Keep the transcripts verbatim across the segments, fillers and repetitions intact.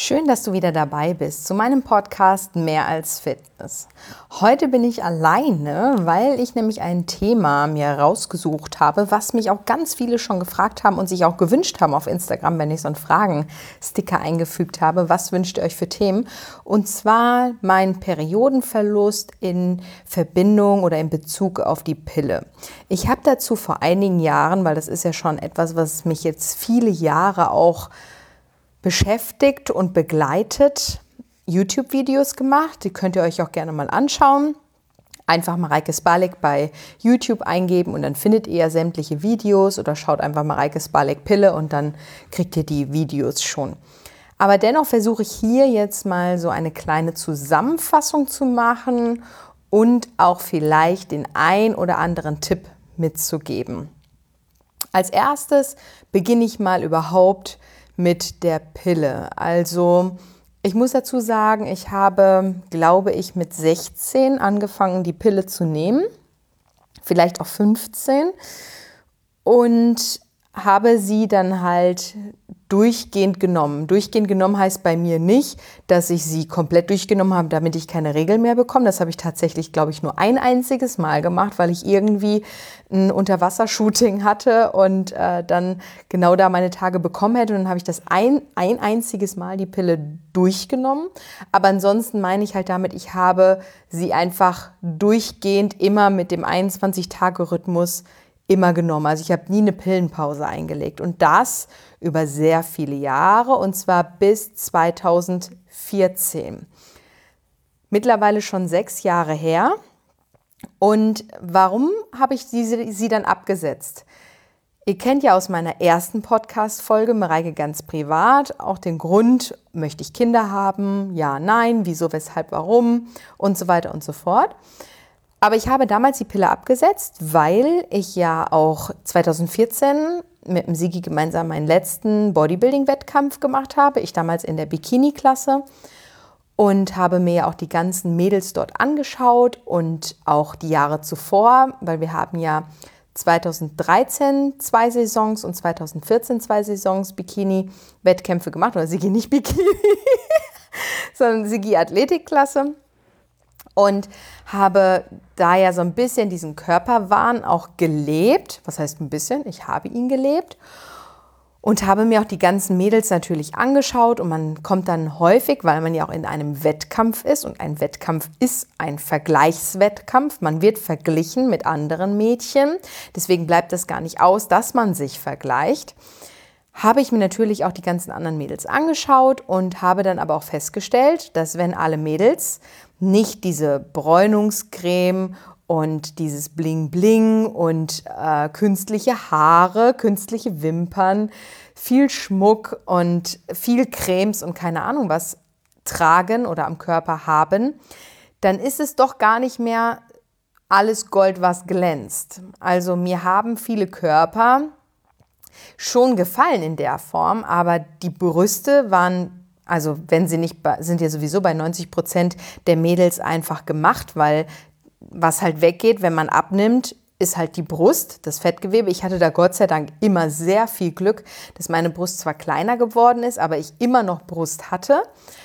Schön, dass du wieder dabei bist zu meinem Podcast Mehr als Fitness. Heute bin ich alleine, weil ich nämlich ein Thema mir rausgesucht habe, was mich auch ganz viele schon gefragt haben und sich auch gewünscht haben auf Instagram, wenn ich so einen Fragen-Sticker eingefügt habe. Was wünscht ihr euch für Themen? Und zwar mein Periodenverlust in Verbindung oder in Bezug auf die Pille. Ich habe dazu vor einigen Jahren, weil das ist ja schon etwas, was mich jetzt viele Jahre auch beschäftigt und begleitet, YouTube-Videos gemacht. Die könnt ihr euch auch gerne mal anschauen. Einfach Mareike Spalek bei YouTube eingeben und dann findet ihr ja sämtliche Videos oder schaut einfach Mareike Spalek Pille und dann kriegt ihr die Videos schon. Aber dennoch versuche ich hier jetzt mal so eine kleine Zusammenfassung zu machen und auch vielleicht den ein oder anderen Tipp mitzugeben. Als erstes beginne ich mal überhaupt mit der Pille. Also ich muss dazu sagen, ich habe, glaube ich, mit sechzehn angefangen, die Pille zu nehmen, vielleicht auch fünfzehn, und habe sie dann halt durchgehend genommen. Durchgehend genommen heißt bei mir nicht, dass ich sie komplett durchgenommen habe, damit ich keine Regel mehr bekomme. Das habe ich tatsächlich, glaube ich, nur ein einziges Mal gemacht, weil ich irgendwie ein Unterwassershooting hatte und äh, dann genau da meine Tage bekommen hätte. Und dann habe ich das ein, ein einziges Mal die Pille durchgenommen. Aber ansonsten meine ich halt damit, ich habe sie einfach durchgehend immer mit dem einundzwanzig-Tage-Rhythmus immer genommen. Also ich habe nie eine Pillenpause eingelegt und das über sehr viele Jahre und zwar bis zweitausendvierzehn. Mittlerweile schon sechs Jahre her. Und warum habe ich diese, sie dann abgesetzt? Ihr kennt ja aus meiner ersten Podcast-Folge, Mareike ganz privat, auch den Grund, möchte ich Kinder haben? Ja, nein, wieso, weshalb, warum und so weiter und so fort. Aber ich habe damals die Pille abgesetzt, weil ich ja auch zweitausendvierzehn mit dem Sigi gemeinsam meinen letzten Bodybuilding-Wettkampf gemacht habe. Ich damals in der Bikini-Klasse und habe mir ja auch die ganzen Mädels dort angeschaut und auch die Jahre zuvor, weil wir haben ja zweitausenddreizehn zwei Saisons und zweitausendvierzehn zwei Saisons Bikini-Wettkämpfe gemacht. Oder Sigi nicht Bikini, sondern Sigi Athletikklasse. Und habe da ja so ein bisschen diesen Körperwahn auch gelebt. Was heißt ein bisschen? Ich habe ihn gelebt. Und habe mir auch die ganzen Mädels natürlich angeschaut. Und man kommt dann häufig, weil man ja auch in einem Wettkampf ist. Und ein Wettkampf ist ein Vergleichswettkampf. Man wird verglichen mit anderen Mädchen. Deswegen bleibt es gar nicht aus, dass man sich vergleicht. Habe ich mir natürlich auch die ganzen anderen Mädels angeschaut und habe dann aber auch festgestellt, dass wenn alle Mädels nicht diese Bräunungscreme und dieses Bling-Bling und äh, künstliche Haare, künstliche Wimpern, viel Schmuck und viel Cremes und keine Ahnung was tragen oder am Körper haben, dann ist es doch gar nicht mehr alles Gold, was glänzt. Also mir haben viele Körper schon gefallen in der Form, aber die Brüste waren, also wenn sie nicht, sind ja sowieso bei neunzig Prozent der Mädels einfach gemacht, weil was halt weggeht, wenn man abnimmt, ist halt die Brust, das Fettgewebe. Ich hatte da Gott sei Dank immer sehr viel Glück, dass meine Brust zwar kleiner geworden ist, aber ich immer noch Brust hatte.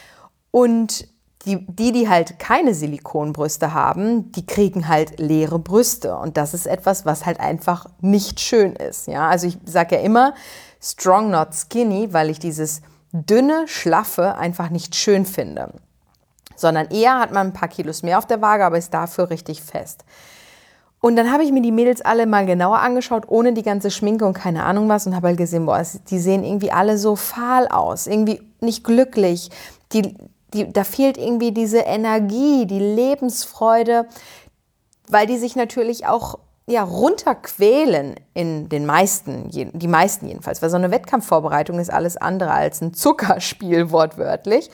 Und Die, die, die halt keine Silikonbrüste haben, die kriegen halt leere Brüste. Und das ist etwas, was halt einfach nicht schön ist. Ja? Also ich sage ja immer, strong not skinny, weil ich dieses dünne, schlaffe einfach nicht schön finde. Sondern eher hat man ein paar Kilos mehr auf der Waage, aber ist dafür richtig fest. Und dann habe ich mir die Mädels alle mal genauer angeschaut, ohne die ganze Schminke und keine Ahnung was. Und habe halt gesehen, boah, die sehen irgendwie alle so fahl aus, irgendwie nicht glücklich. Die Die, da fehlt irgendwie diese Energie, die Lebensfreude, weil die sich natürlich auch ja, runterquälen in den meisten, die meisten jedenfalls, weil so eine Wettkampfvorbereitung ist alles andere als ein Zuckerspiel, wortwörtlich.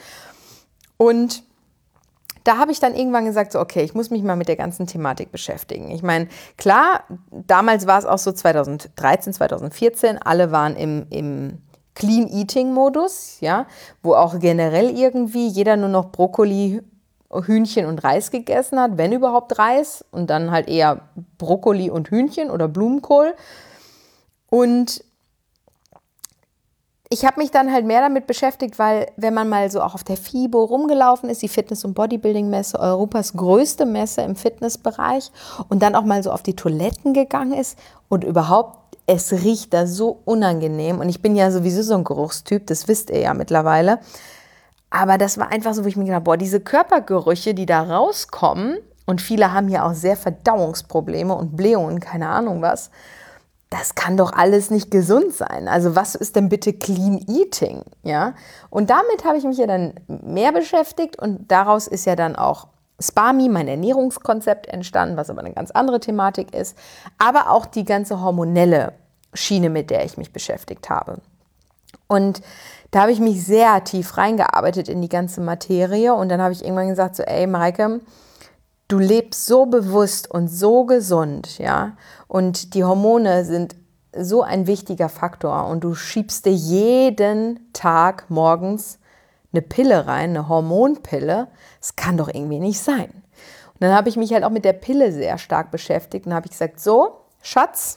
Und da habe ich dann irgendwann gesagt, so okay, ich muss mich mal mit der ganzen Thematik beschäftigen. Ich meine, klar, damals war es auch so zweitausenddreizehn, zweitausendvierzehn, alle waren im, im Clean-Eating-Modus, ja, wo auch generell irgendwie jeder nur noch Brokkoli, Hühnchen und Reis gegessen hat, wenn überhaupt Reis und dann halt eher Brokkoli und Hühnchen oder Blumenkohl. Und ich habe mich dann halt mehr damit beschäftigt, weil wenn man mal so auch auf der FIBO rumgelaufen ist, die Fitness- und Bodybuilding-Messe, Europas größte Messe im Fitnessbereich, und dann auch mal so auf die Toiletten gegangen ist und überhaupt, es riecht da so unangenehm. Und ich bin ja sowieso so ein Geruchstyp, das wisst ihr ja mittlerweile. Aber das war einfach so, wo ich mir gedacht habe, boah, diese Körpergerüche, die da rauskommen, und viele haben ja auch sehr Verdauungsprobleme und Blähungen, keine Ahnung was, das kann doch alles nicht gesund sein. Also was ist denn bitte Clean Eating? Ja? Und damit habe ich mich ja dann mehr beschäftigt und daraus ist ja dann auch SPAMI, mein Ernährungskonzept, entstanden, was aber eine ganz andere Thematik ist, aber auch die ganze hormonelle Schiene, mit der ich mich beschäftigt habe. Und da habe ich mich sehr tief reingearbeitet in die ganze Materie und dann habe ich irgendwann gesagt, so ey Mareike, du lebst so bewusst und so gesund, ja, und die Hormone sind so ein wichtiger Faktor und du schiebst dir jeden Tag morgens eine Pille rein, eine Hormonpille, das kann doch irgendwie nicht sein. Und dann habe ich mich halt auch mit der Pille sehr stark beschäftigt und habe ich gesagt, so, Schatz,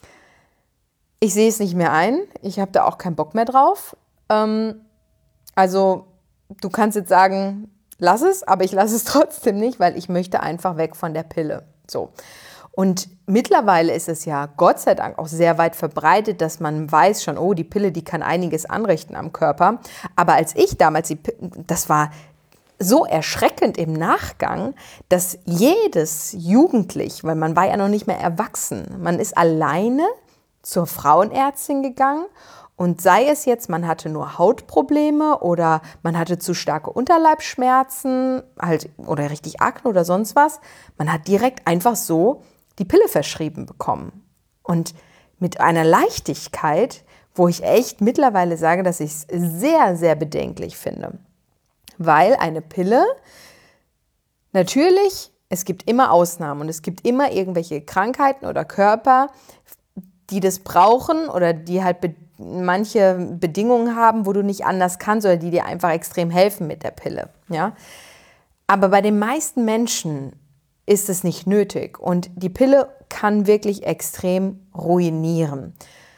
ich sehe es nicht mehr ein, ich habe da auch keinen Bock mehr drauf, ähm, also du kannst jetzt sagen, lass es, aber ich lasse es trotzdem nicht, weil ich möchte einfach weg von der Pille. So. Und mittlerweile ist es ja Gott sei Dank auch sehr weit verbreitet, dass man weiß schon, oh, die Pille, die kann einiges anrichten am Körper. Aber als ich damals, die, das war so erschreckend im Nachgang, dass jedes Jugendlich, weil man war ja noch nicht mehr erwachsen, man ist alleine zur Frauenärztin gegangen. Und sei es jetzt, man hatte nur Hautprobleme oder man hatte zu starke Unterleibsschmerzen halt, oder richtig Akne oder sonst was, man hat direkt einfach so die Pille verschrieben bekommen. Und mit einer Leichtigkeit, wo ich echt mittlerweile sage, dass ich es sehr, sehr bedenklich finde. Weil eine Pille, natürlich, es gibt immer Ausnahmen und es gibt immer irgendwelche Krankheiten oder Körper, die das brauchen oder die halt be- manche Bedingungen haben, wo du nicht anders kannst oder die dir einfach extrem helfen mit der Pille. Ja? Aber bei den meisten Menschen ist es nicht nötig und die Pille kann wirklich extrem ruinieren.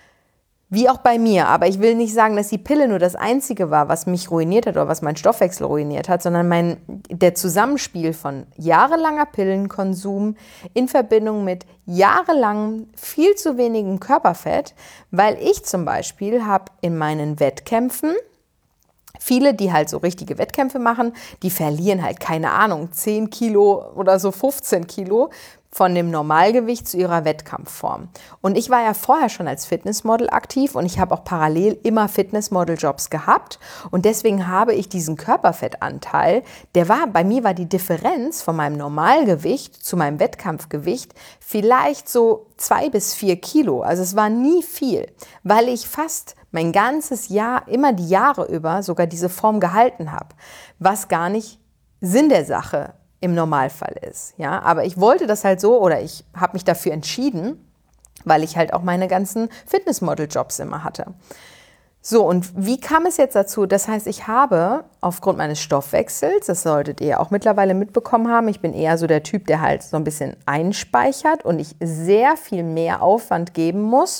Wie auch bei mir, aber ich will nicht sagen, dass die Pille nur das Einzige war, was mich ruiniert hat oder was meinen Stoffwechsel ruiniert hat, sondern mein, der Zusammenspiel von jahrelanger Pillenkonsum in Verbindung mit jahrelangem viel zu wenigem Körperfett, weil ich zum Beispiel habe in meinen Wettkämpfen, viele, die halt so richtige Wettkämpfe machen, die verlieren halt, keine Ahnung, zehn Kilo oder so fünfzehn Kilo von dem Normalgewicht zu ihrer Wettkampfform. Und ich war ja vorher schon als Fitnessmodel aktiv und ich habe auch parallel immer Fitnessmodel-Jobs gehabt. Und deswegen habe ich diesen Körperfettanteil, der war, bei mir war die Differenz von meinem Normalgewicht zu meinem Wettkampfgewicht vielleicht so zwei bis vier Kilo. Also es war nie viel, weil ich fast mein ganzes Jahr, immer die Jahre über, sogar diese Form gehalten habe, was gar nicht Sinn der Sache im Normalfall ist. Ja? Aber ich wollte das halt so oder ich habe mich dafür entschieden, weil ich halt auch meine ganzen Fitnessmodel-Jobs immer hatte. So, und wie kam es jetzt dazu? Das heißt, ich habe aufgrund meines Stoffwechsels, das solltet ihr auch mittlerweile mitbekommen haben, ich bin eher so der Typ, der halt so ein bisschen einspeichert und ich sehr viel mehr Aufwand geben muss,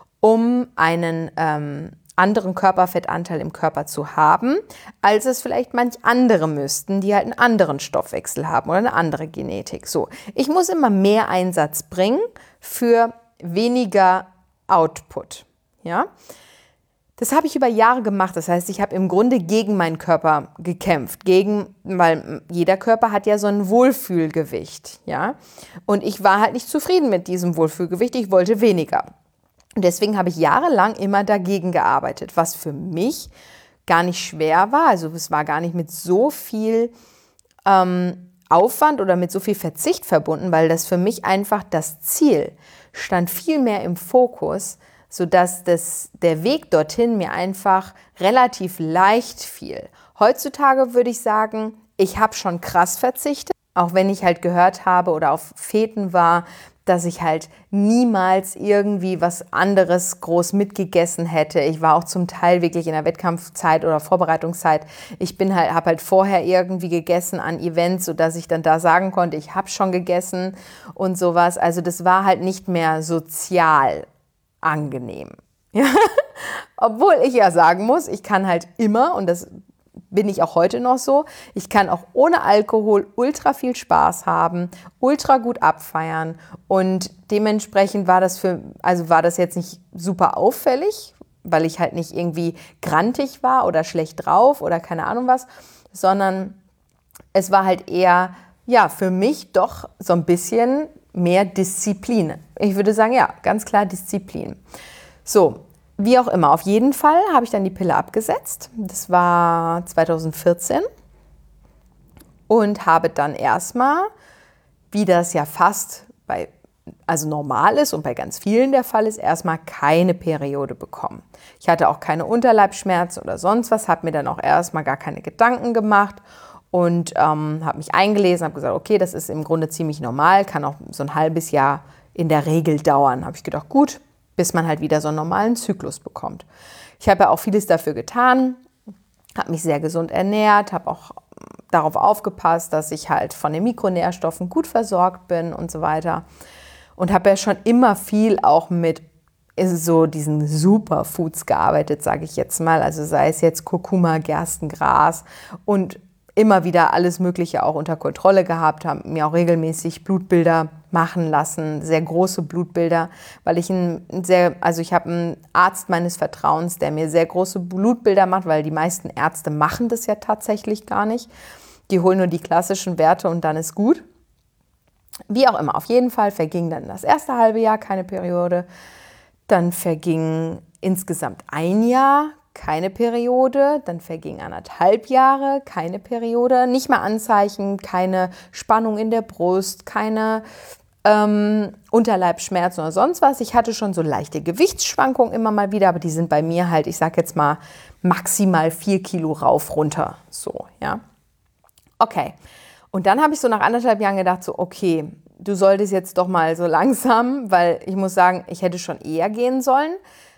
um einen ähm, anderen Körperfettanteil im Körper zu haben, als es vielleicht manch andere müssten, die halt einen anderen Stoffwechsel haben oder eine andere Genetik. So, ich muss immer mehr Einsatz bringen für weniger Output. Ja? Das habe ich über Jahre gemacht. Das heißt, ich habe im Grunde gegen meinen Körper gekämpft, gegen, weil jeder Körper hat ja so ein Wohlfühlgewicht. Ja? Und ich war halt nicht zufrieden mit diesem Wohlfühlgewicht. Ich wollte weniger. Und deswegen habe ich jahrelang immer dagegen gearbeitet, was für mich gar nicht schwer war. Also es war gar nicht mit so viel ähm, Aufwand oder mit so viel Verzicht verbunden, weil das für mich einfach das Ziel stand viel mehr im Fokus, sodass das, der Weg dorthin mir einfach relativ leicht fiel. Heutzutage würde ich sagen, ich habe schon krass verzichtet, auch wenn ich halt gehört habe oder auf Feten war, dass ich halt niemals irgendwie was anderes groß mitgegessen hätte. Ich war auch zum Teil wirklich in der Wettkampfzeit oder Vorbereitungszeit. Ich bin halt, habe halt vorher irgendwie gegessen an Events, sodass ich dann da sagen konnte, ich habe schon gegessen und sowas. Also das war halt nicht mehr sozial angenehm. Ja? Obwohl ich ja sagen muss, ich kann halt immer, und das bin ich auch heute noch so, ich kann auch ohne Alkohol ultra viel Spaß haben, ultra gut abfeiern und dementsprechend war das für, also war das jetzt nicht super auffällig, weil ich halt nicht irgendwie grantig war oder schlecht drauf oder keine Ahnung was, sondern es war halt eher, ja, für mich doch so ein bisschen mehr Disziplin. Ich würde sagen, ja, ganz klar Disziplin. So, wie auch immer, auf jeden Fall habe ich dann die Pille abgesetzt. Das war zweitausendvierzehn und habe dann erstmal, wie das ja fast bei, also normal ist und bei ganz vielen der Fall ist, erstmal keine Periode bekommen. Ich hatte auch keine Unterleibsschmerzen oder sonst was, habe mir dann auch erstmal gar keine Gedanken gemacht und ähm, habe mich eingelesen, habe gesagt, okay, das ist im Grunde ziemlich normal, kann auch so ein halbes Jahr in der Regel dauern. Habe ich gedacht, gut, bis man halt wieder so einen normalen Zyklus bekommt. Ich habe ja auch vieles dafür getan, habe mich sehr gesund ernährt, habe auch darauf aufgepasst, dass ich halt von den Mikronährstoffen gut versorgt bin und so weiter. Und habe ja schon immer viel auch mit so diesen Superfoods gearbeitet, sage ich jetzt mal. Also sei es jetzt Kurkuma, Gerstengras und immer wieder alles Mögliche auch unter Kontrolle gehabt, haben mir auch regelmäßig Blutbilder machen lassen, sehr große Blutbilder, weil ich ein sehr, also ich habe einen Arzt meines Vertrauens, der mir sehr große Blutbilder macht, weil die meisten Ärzte machen das ja tatsächlich gar nicht. Die holen nur die klassischen Werte und dann ist gut. Wie auch immer, auf jeden Fall verging dann das erste halbe Jahr keine Periode, dann verging insgesamt ein Jahr keine Periode, dann verging anderthalb Jahre, keine Periode, nicht mal Anzeichen, keine Spannung in der Brust, keine ähm, Unterleibsschmerzen oder sonst was. Ich hatte schon so leichte Gewichtsschwankungen immer mal wieder, aber die sind bei mir halt, ich sag jetzt mal, maximal vier Kilo rauf, runter, so, ja. Okay, und dann habe ich so nach anderthalb Jahren gedacht, so, okay, du solltest jetzt doch mal so langsam, weil ich muss sagen, ich hätte schon eher gehen sollen,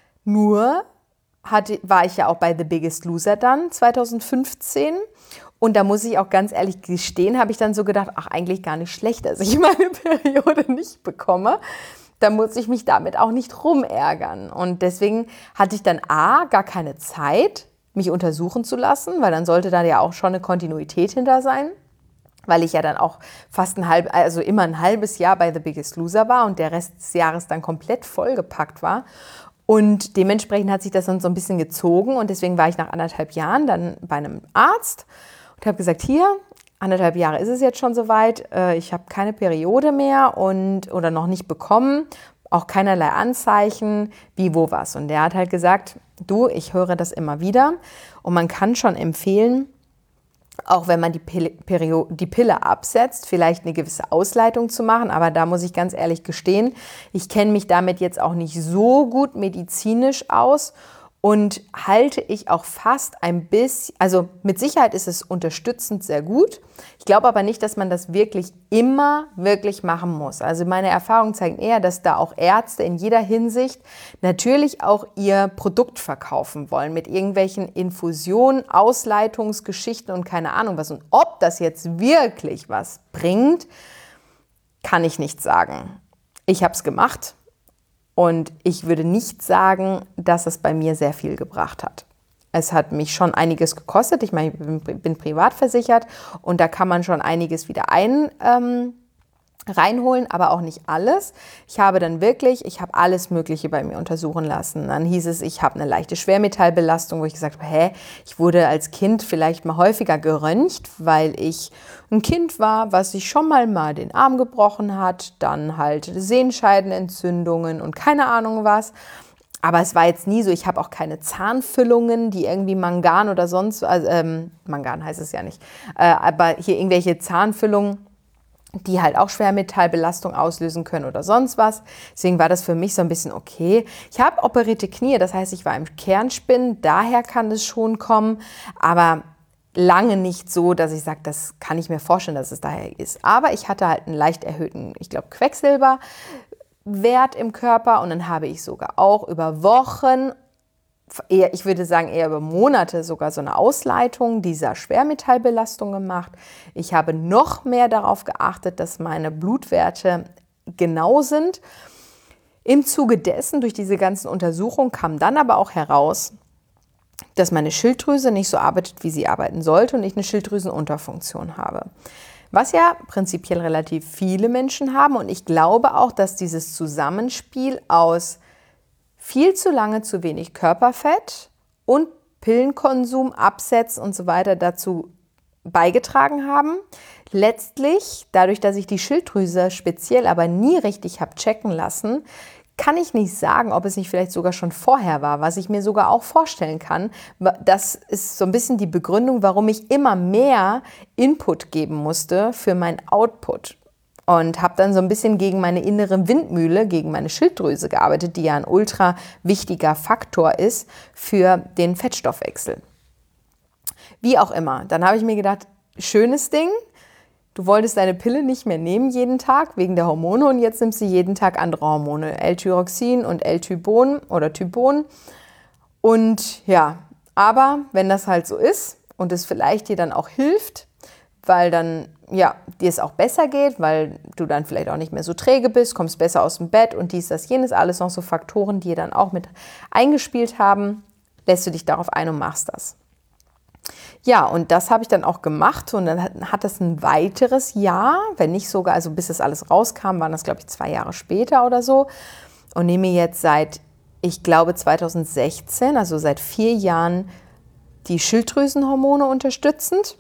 nur Hatte, war ich ja auch bei The Biggest Loser dann zweitausendfünfzehn und da muss ich auch ganz ehrlich gestehen, habe ich dann so gedacht, ach eigentlich gar nicht schlecht, dass ich meine Periode nicht bekomme. Da muss ich mich damit auch nicht rumärgern und deswegen hatte ich dann A, gar keine Zeit, mich untersuchen zu lassen, weil dann sollte da ja auch schon eine Kontinuität hinter sein, weil ich ja dann auch fast ein halb, also immer ein halbes Jahr bei The Biggest Loser war und der Rest des Jahres dann komplett vollgepackt war. Und dementsprechend hat sich das dann so ein bisschen gezogen und deswegen war ich nach anderthalb Jahren dann bei einem Arzt und habe gesagt, hier, anderthalb Jahre ist es jetzt schon soweit, ich habe keine Periode mehr und oder noch nicht bekommen, auch keinerlei Anzeichen, wie, wo, was. Und der hat halt gesagt, du, ich höre das immer wieder und man kann schon empfehlen, auch wenn man die Pille, Perio, die Pille absetzt, vielleicht eine gewisse Ausleitung zu machen. Aber da muss ich ganz ehrlich gestehen, ich kenne mich damit jetzt auch nicht so gut medizinisch aus und halte ich auch fast ein bisschen, also mit Sicherheit ist es unterstützend sehr gut. Ich glaube aber nicht, dass man das wirklich immer wirklich machen muss. Also meine Erfahrungen zeigen eher, dass da auch Ärzte in jeder Hinsicht natürlich auch ihr Produkt verkaufen wollen mit irgendwelchen Infusionen, Ausleitungsgeschichten und keine Ahnung was. Und ob das jetzt wirklich was bringt, kann ich nicht sagen. Ich habe es gemacht. Und ich würde nicht sagen, dass es bei mir sehr viel gebracht hat. Es hat mich schon einiges gekostet. Ich meine, ich bin privat versichert und da kann man schon einiges wieder ein, ähm, reinholen, aber auch nicht alles. Ich habe dann wirklich, ich habe alles Mögliche bei mir untersuchen lassen. Dann hieß es, ich habe eine leichte Schwermetallbelastung, wo ich gesagt habe, hä, ich wurde als Kind vielleicht mal häufiger geröntgt, weil ich ein Kind war, was sich schon mal mal den Arm gebrochen hat, dann halt Sehenscheidenentzündungen und keine Ahnung was. Aber es war jetzt nie so, ich habe auch keine Zahnfüllungen, die irgendwie Mangan oder sonst, also, ähm, Mangan heißt es ja nicht, äh, aber hier irgendwelche Zahnfüllungen, die halt auch Schwermetallbelastung auslösen können oder sonst was. Deswegen war das für mich so ein bisschen okay. Ich habe operierte Knie, das heißt, ich war im Kernspinnen, daher kann es schon kommen, aber lange nicht so, dass ich sage, das kann ich mir vorstellen, dass es daher ist. Aber ich hatte halt einen leicht erhöhten, ich glaube, Quecksilberwert im Körper und dann habe ich sogar auch über Wochen, eher, ich würde sagen eher über Monate sogar so eine Ausleitung dieser Schwermetallbelastung gemacht. Ich habe noch mehr darauf geachtet, dass meine Blutwerte genau sind. Im Zuge dessen, durch diese ganzen Untersuchungen, kam dann aber auch heraus, dass meine Schilddrüse nicht so arbeitet, wie sie arbeiten sollte und ich eine Schilddrüsenunterfunktion habe. Was ja prinzipiell relativ viele Menschen haben und ich glaube auch, dass dieses Zusammenspiel aus viel zu lange zu wenig Körperfett und Pillenkonsum, Absetz und so weiter dazu beigetragen haben. Letztlich, dadurch, dass ich die Schilddrüse speziell aber nie richtig habe checken lassen, kann ich nicht sagen, ob es nicht vielleicht sogar schon vorher war, was ich mir sogar auch vorstellen kann. Das ist so ein bisschen die Begründung, warum ich immer mehr Input geben musste für meinen Output. Und habe dann so ein bisschen gegen meine innere Windmühle, gegen meine Schilddrüse gearbeitet, die ja ein ultra wichtiger Faktor ist für den Fettstoffwechsel. Wie auch immer. Dann habe ich mir gedacht, schönes Ding, du wolltest deine Pille nicht mehr nehmen jeden Tag wegen der Hormone und jetzt nimmst du jeden Tag andere Hormone, L-Tyroxin und L-Typon oder Typon. Und ja, aber wenn das halt so ist und es vielleicht dir dann auch hilft, weil dann ja, dir es auch besser geht, weil du dann vielleicht auch nicht mehr so träge bist, kommst besser aus dem Bett und dies, das, jenes, alles noch so Faktoren, die dann auch mit eingespielt haben, lässt du dich darauf ein und machst das. Ja, und das habe ich dann auch gemacht und dann hat, hat das ein weiteres Jahr, wenn nicht sogar, also bis das alles rauskam, waren das glaube ich zwei Jahre später oder so und nehme jetzt seit, ich glaube zweitausendsechzehn, also seit vier Jahren die Schilddrüsenhormone unterstützend.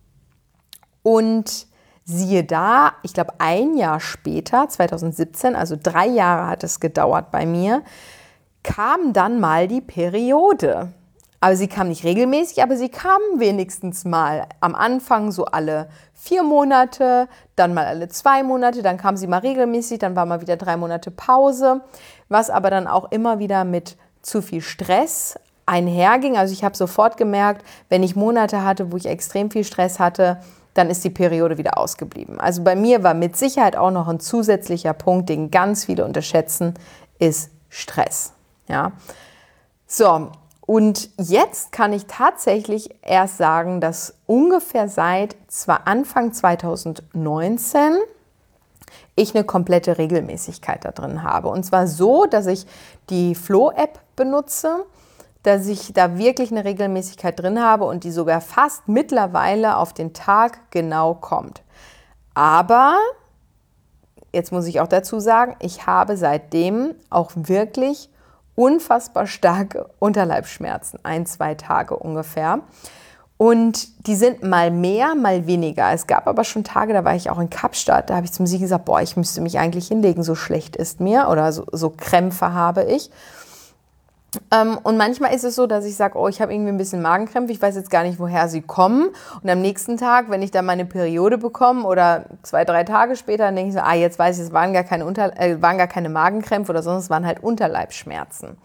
Und siehe da, ich glaube ein Jahr später, zweitausendsiebzehn, also drei Jahre hat es gedauert bei mir, kam dann mal die Periode. Aber sie kam nicht regelmäßig, aber sie kam wenigstens mal. Am Anfang so alle vier Monate, dann mal alle zwei Monate, dann kam sie mal regelmäßig, dann war mal wieder drei Monate Pause, was aber dann auch immer wieder mit zu viel Stress einherging. Also ich habe sofort gemerkt, wenn ich Monate hatte, wo ich extrem viel Stress hatte, dann ist die Periode wieder ausgeblieben. Also bei mir war mit Sicherheit auch noch ein zusätzlicher Punkt, den ganz viele unterschätzen, ist Stress. Ja. So, und jetzt kann ich tatsächlich erst sagen, dass ungefähr seit zwar Anfang zweitausendneunzehn ich eine komplette Regelmäßigkeit da drin habe. Und zwar so, dass ich die Flo-App benutze, dass ich da wirklich eine Regelmäßigkeit drin habe und die sogar fast mittlerweile auf den Tag genau kommt. Aber, jetzt muss ich auch dazu sagen, ich habe seitdem auch wirklich unfassbar starke Unterleibsschmerzen, ein, zwei Tage ungefähr. Und die sind mal mehr, mal weniger. Es gab aber schon Tage, da war ich auch in Kapstadt, da habe ich zum Sieg gesagt, boah, ich müsste mich eigentlich hinlegen, so schlecht ist mir oder so, so Krämpfe habe ich. Und manchmal ist es so, dass ich sage, oh, ich habe irgendwie ein bisschen Magenkrämpfe, ich weiß jetzt gar nicht, woher sie kommen. Und am nächsten Tag, wenn ich dann meine Periode bekomme oder zwei, drei Tage später, dann denke ich so, ah, jetzt weiß ich, es waren gar keine, Unter- äh, waren gar keine Magenkrämpfe oder sonst, es waren halt Unterleibsschmerzen.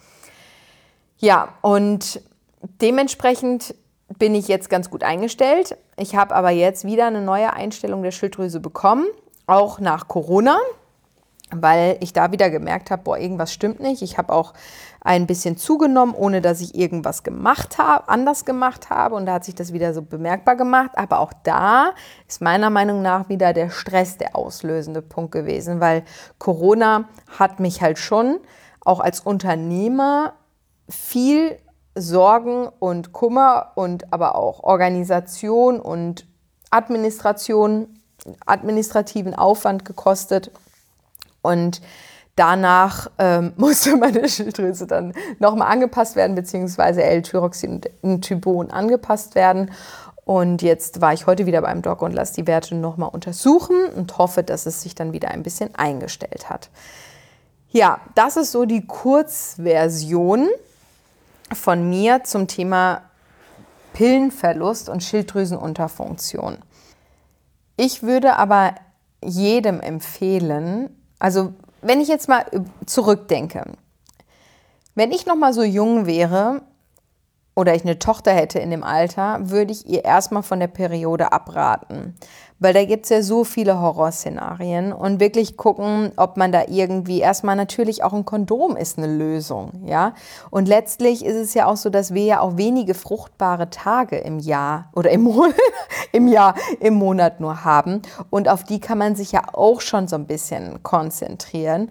Ja, und dementsprechend bin ich jetzt ganz gut eingestellt. Ich habe aber jetzt wieder eine neue Einstellung der Schilddrüse bekommen, auch nach Corona, weil ich da wieder gemerkt habe, boah, irgendwas stimmt nicht. Ich habe auch ein bisschen zugenommen, ohne dass ich irgendwas gemacht habe, anders gemacht habe. Und da hat sich das wieder so bemerkbar gemacht. Aber auch da ist meiner Meinung nach wieder der Stress der auslösende Punkt gewesen, weil Corona hat mich halt schon auch als Unternehmer viel Sorgen und Kummer und aber auch Organisation und Administration, administrativen Aufwand gekostet. Und danach ähm, musste meine Schilddrüse dann nochmal angepasst werden, beziehungsweise L-Tyroxin und Typon angepasst werden. Und jetzt war ich heute wieder beim Doc und lasse die Werte nochmal untersuchen und hoffe, dass es sich dann wieder ein bisschen eingestellt hat. Ja, das ist so die Kurzversion von mir zum Thema Pillenverlust und Schilddrüsenunterfunktion. Ich würde aber jedem empfehlen, also wenn ich jetzt mal zurückdenke, wenn ich noch mal so jung wäre oder ich eine Tochter hätte in dem Alter, würde ich ihr erstmal von der Periode abraten. Weil da gibt es ja so viele Horrorszenarien und wirklich gucken, ob man da irgendwie, erstmal natürlich auch ein Kondom ist eine Lösung, ja. Und letztlich ist es ja auch so, dass wir ja auch wenige fruchtbare Tage im Jahr oder im Monat, im Jahr, im Monat nur haben und auf die kann man sich ja auch schon so ein bisschen konzentrieren.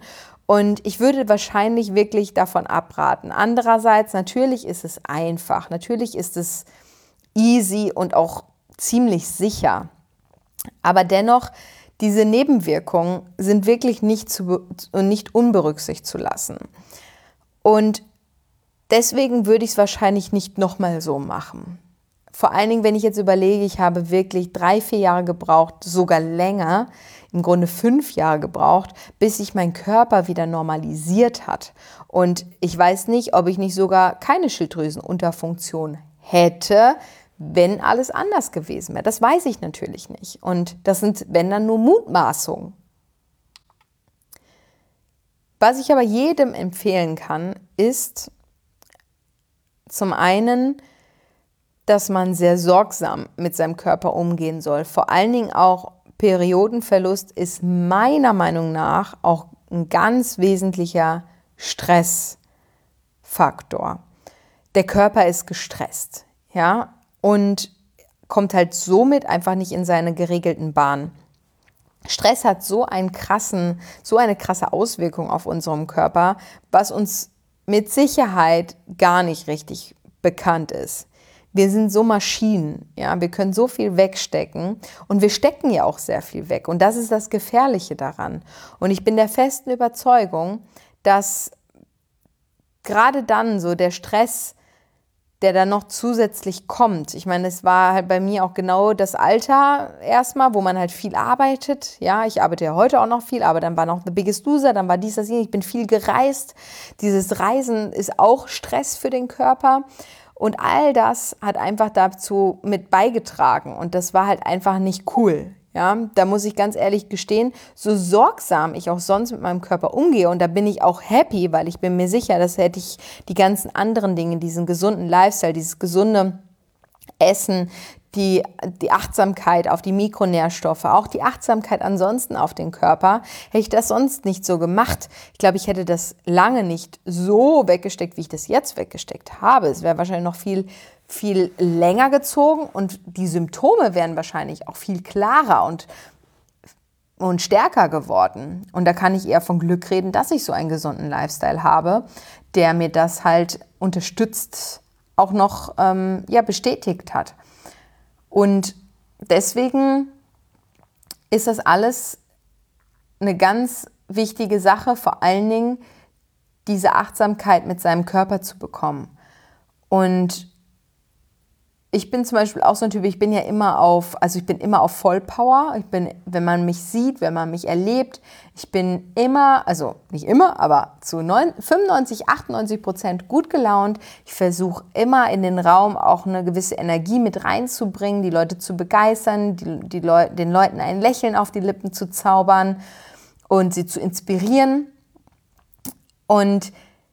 Und ich würde wahrscheinlich wirklich davon abraten. Andererseits, natürlich ist es einfach, natürlich ist es easy und auch ziemlich sicher. Aber dennoch, diese Nebenwirkungen sind wirklich nicht, zu, nicht unberücksichtigt zu lassen. Und deswegen würde ich es wahrscheinlich nicht nochmal so machen. Vor allen Dingen, wenn ich jetzt überlege, ich habe wirklich drei, vier Jahre gebraucht, sogar länger, im Grunde fünf Jahre gebraucht, bis sich mein Körper wieder normalisiert hat. Und ich weiß nicht, ob ich nicht sogar keine Schilddrüsenunterfunktion hätte, wenn alles anders gewesen wäre. Das weiß ich natürlich nicht. Und das sind, wenn dann, nur Mutmaßungen. Was ich aber jedem empfehlen kann, ist zum einen, dass man sehr sorgsam mit seinem Körper umgehen soll. Vor allen Dingen auch Periodenverlust ist meiner Meinung nach auch ein ganz wesentlicher Stressfaktor. Der Körper ist gestresst, ja, und kommt halt somit einfach nicht in seine geregelten Bahnen. Stress hat so einen krassen, so eine krasse Auswirkung auf unseren Körper, was uns mit Sicherheit gar nicht richtig bekannt ist. Wir sind so Maschinen, ja, wir können so viel wegstecken und wir stecken ja auch sehr viel weg und das ist das Gefährliche daran. Und ich bin der festen Überzeugung, dass gerade dann so der Stress, der dann noch zusätzlich kommt, ich meine, es war halt bei mir auch genau das Alter erstmal, wo man halt viel arbeitet, ja, ich arbeite ja heute auch noch viel, aber dann war noch The Biggest Loser, dann war dies, das, jenes, ich bin viel gereist, dieses Reisen ist auch Stress für den Körper. Und all das hat einfach dazu mit beigetragen und das war halt einfach nicht cool. Ja, da muss ich ganz ehrlich gestehen, so sorgsam ich auch sonst mit meinem Körper umgehe und da bin ich auch happy, weil ich bin mir sicher, dass hätte ich die ganzen anderen Dinge, diesen gesunden Lifestyle, dieses gesunde Essen, die, die Achtsamkeit auf die Mikronährstoffe, auch die Achtsamkeit ansonsten auf den Körper, hätte ich das sonst nicht so gemacht. Ich glaube, ich hätte das lange nicht so weggesteckt, wie ich das jetzt weggesteckt habe. Es wäre wahrscheinlich noch viel, viel länger gezogen und die Symptome wären wahrscheinlich auch viel klarer und, und stärker geworden. Und da kann ich eher von Glück reden, dass ich so einen gesunden Lifestyle habe, der mir das halt unterstützt, auch noch ähm, ja, bestätigt hat. Und deswegen ist das alles eine ganz wichtige Sache, vor allen Dingen diese Achtsamkeit mit seinem Körper zu bekommen. Und ich bin zum Beispiel auch so ein Typ, ich bin ja immer auf, also ich bin immer auf Vollpower. Ich bin, wenn man mich sieht, wenn man mich erlebt, ich bin immer, also nicht immer, aber zu fünfundneunzig, achtundneunzig Prozent gut gelaunt. Ich versuche immer in den Raum auch eine gewisse Energie mit reinzubringen, die Leute zu begeistern, die, die Leu- den Leuten ein Lächeln auf die Lippen zu zaubern und sie zu inspirieren. Und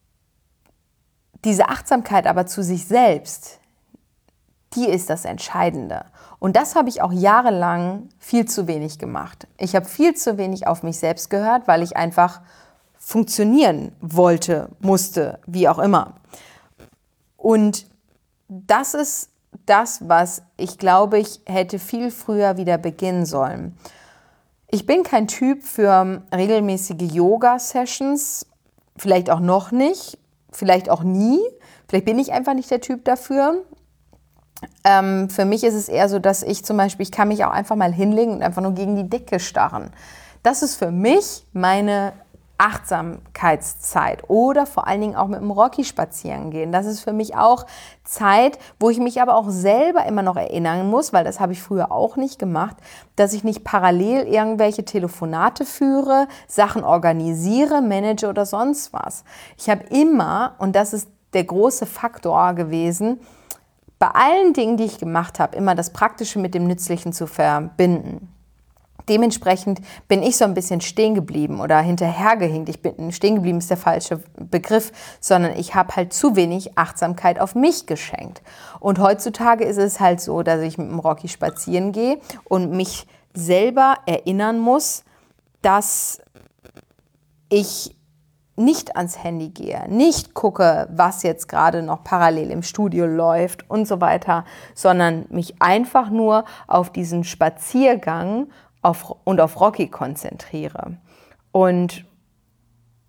diese Achtsamkeit aber zu sich selbst, die ist das Entscheidende. Und das habe ich auch jahrelang viel zu wenig gemacht. Ich habe viel zu wenig auf mich selbst gehört, weil ich einfach funktionieren wollte, musste, wie auch immer. Und das ist das, was ich glaube, ich hätte viel früher wieder beginnen sollen. Ich bin kein Typ für regelmäßige Yoga-Sessions, vielleicht auch noch nicht, vielleicht auch nie. Vielleicht bin ich einfach nicht der Typ dafür. Ähm, für mich ist es eher so, dass ich zum Beispiel, ich kann mich auch einfach mal hinlegen und einfach nur gegen die Decke starren. Das ist für mich meine Achtsamkeitszeit oder vor allen Dingen auch mit dem Rocky spazieren gehen. Das ist für mich auch Zeit, wo ich mich aber auch selber immer noch erinnern muss, weil das habe ich früher auch nicht gemacht, dass ich nicht parallel irgendwelche Telefonate führe, Sachen organisiere, manage oder sonst was. Ich habe immer, und das ist der große Faktor gewesen, bei allen Dingen, die ich gemacht habe, immer das Praktische mit dem Nützlichen zu verbinden. Dementsprechend bin ich so ein bisschen stehen geblieben oder hinterhergehinkt. Ich bin stehen geblieben ist der falsche Begriff, sondern ich habe halt zu wenig Achtsamkeit auf mich geschenkt. Und heutzutage ist es halt so, dass ich mit dem Rocky spazieren gehe und mich selber erinnern muss, dass ich nicht ans Handy gehe, nicht gucke, was jetzt gerade noch parallel im Studio läuft und so weiter, sondern mich einfach nur auf diesen Spaziergang auf, und auf Rocky konzentriere. Und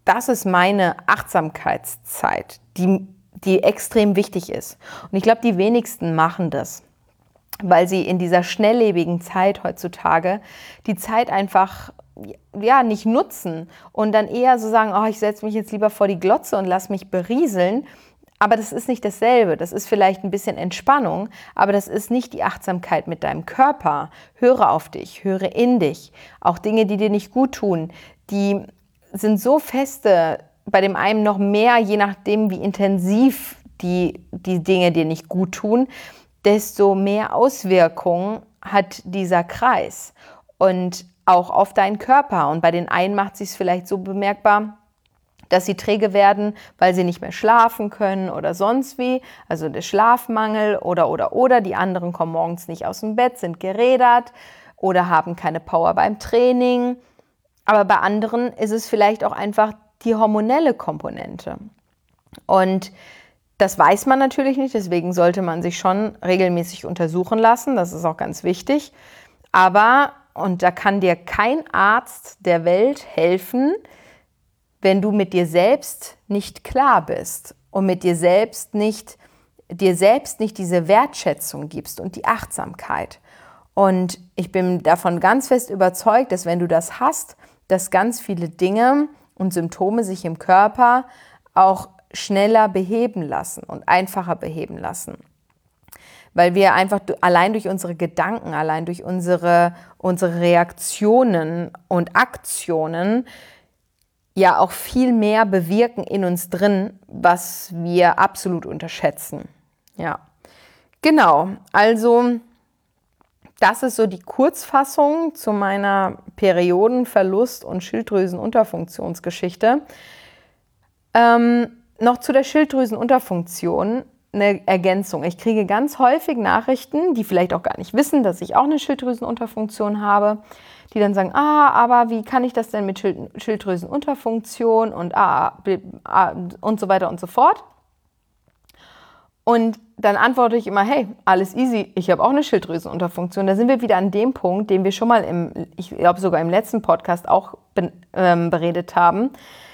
das ist meine Achtsamkeitszeit, die, die extrem wichtig ist. Und ich glaube, die wenigsten machen das, weil sie in dieser schnelllebigen Zeit heutzutage die Zeit einfach ja, nicht nutzen und dann eher so sagen, oh, ich setze mich jetzt lieber vor die Glotze und lass mich berieseln. Aber das ist nicht dasselbe. Das ist vielleicht ein bisschen Entspannung, aber das ist nicht die Achtsamkeit mit deinem Körper. Höre auf dich, höre in dich. Auch Dinge, die dir nicht gut tun, die sind so feste, bei dem einen noch mehr, je nachdem, wie intensiv die, die Dinge dir nicht gut tun, desto mehr Auswirkungen hat dieser Kreis. Und auch auf deinen Körper. Und bei den einen macht es sich vielleicht so bemerkbar, dass sie träge werden, weil sie nicht mehr schlafen können oder sonst wie. Also der Schlafmangel oder, oder, oder. Die anderen kommen morgens nicht aus dem Bett, sind gerädert oder haben keine Power beim Training. Aber bei anderen ist es vielleicht auch einfach die hormonelle Komponente. Und das weiß man natürlich nicht, deswegen sollte man sich schon regelmäßig untersuchen lassen. Das ist auch ganz wichtig. Aber und da kann dir kein Arzt der Welt helfen, wenn du mit dir selbst nicht klar bist und mit dir selbst nicht, dir selbst nicht diese Wertschätzung gibst und die Achtsamkeit. Und ich bin davon ganz fest überzeugt, dass wenn du das hast, dass ganz viele Dinge und Symptome sich im Körper auch schneller beheben lassen und einfacher beheben lassen. Weil wir einfach allein durch unsere Gedanken, allein durch unsere, unsere Reaktionen und Aktionen ja auch viel mehr bewirken in uns drin, was wir absolut unterschätzen. Ja, genau. Also das ist so die Kurzfassung zu meiner Periodenverlust- und Schilddrüsenunterfunktionsgeschichte. Ähm, noch zu der Schilddrüsenunterfunktion. Eine Ergänzung. Ich kriege ganz häufig Nachrichten, die vielleicht auch gar nicht wissen, dass ich auch eine Schilddrüsenunterfunktion habe, die dann sagen, ah, aber wie kann ich das denn mit Schild- Schilddrüsenunterfunktion und ah, ah, und so weiter und so fort. Und dann antworte ich immer, hey, alles easy, ich habe auch eine Schilddrüsenunterfunktion. Da sind wir wieder an dem Punkt, den wir schon mal im, ich glaube sogar im letzten Podcast auch be- ähm, beredet haben,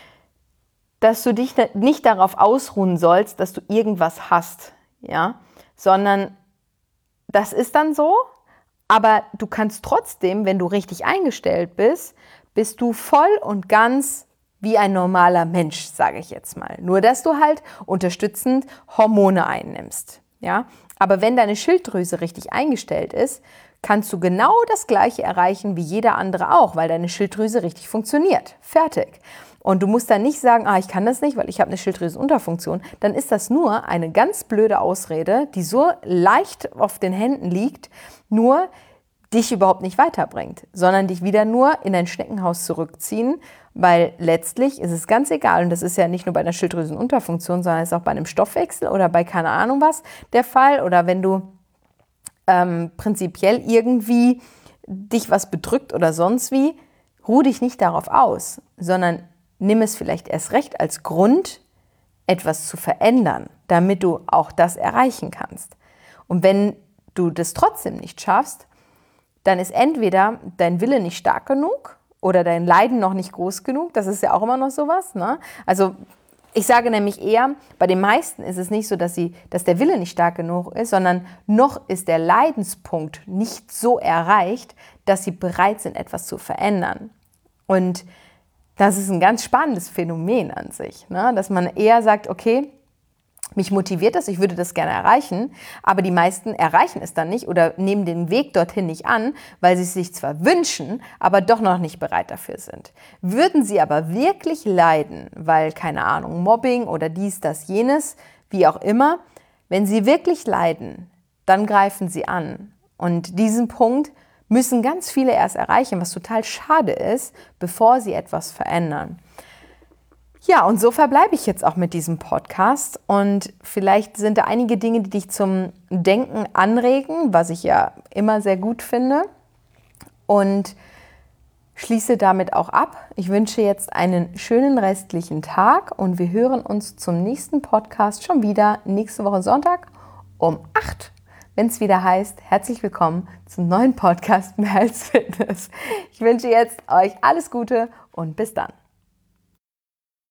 dass du dich nicht darauf ausruhen sollst, dass du irgendwas hast, ja, sondern das ist dann so, aber du kannst trotzdem, wenn du richtig eingestellt bist, bist du voll und ganz wie ein normaler Mensch, sage ich jetzt mal. Nur, dass du halt unterstützend Hormone einnimmst, ja. Aber wenn deine Schilddrüse richtig eingestellt ist, kannst du genau das Gleiche erreichen wie jeder andere auch, weil deine Schilddrüse richtig funktioniert. Fertig. Und du musst dann nicht sagen, ah, ich kann das nicht, weil ich habe eine Schilddrüsenunterfunktion. Dann ist das nur eine ganz blöde Ausrede, die so leicht auf den Händen liegt, nur dich überhaupt nicht weiterbringt, sondern dich wieder nur in dein Schneckenhaus zurückziehen, weil letztlich ist es ganz egal, und das ist ja nicht nur bei einer Schilddrüsenunterfunktion, sondern es ist auch bei einem Stoffwechsel oder bei keine Ahnung was der Fall, oder wenn du ähm, prinzipiell irgendwie dich was bedrückt oder sonst wie, ruh dich nicht darauf aus, sondern nimm es vielleicht erst recht als Grund, etwas zu verändern, damit du auch das erreichen kannst. Und wenn du das trotzdem nicht schaffst, dann ist entweder dein Wille nicht stark genug oder dein Leiden noch nicht groß genug. Das ist ja auch immer noch sowas, ne? Also ich sage nämlich eher, bei den meisten ist es nicht so, dass, sie, dass der Wille nicht stark genug ist, sondern noch ist der Leidenspunkt nicht so erreicht, dass sie bereit sind, etwas zu verändern. Und das ist ein ganz spannendes Phänomen an sich, ne? Dass man eher sagt, okay, mich motiviert das, ich würde das gerne erreichen, aber die meisten erreichen es dann nicht oder nehmen den Weg dorthin nicht an, weil sie es sich zwar wünschen, aber doch noch nicht bereit dafür sind. Würden sie aber wirklich leiden, weil, keine Ahnung, Mobbing oder dies, das, jenes, wie auch immer, wenn sie wirklich leiden, dann greifen sie an. Und diesen Punkt müssen ganz viele erst erreichen, was total schade ist, bevor sie etwas verändern. Ja, und so verbleibe ich jetzt auch mit diesem Podcast, und vielleicht sind da einige Dinge, die dich zum Denken anregen, was ich ja immer sehr gut finde, und schließe damit auch ab. Ich wünsche jetzt einen schönen restlichen Tag und wir hören uns zum nächsten Podcast schon wieder nächste Woche Sonntag um acht, wenn es wieder heißt, herzlich willkommen zum neuen Podcast Mehr als Fitness. Ich wünsche jetzt euch alles Gute und bis dann.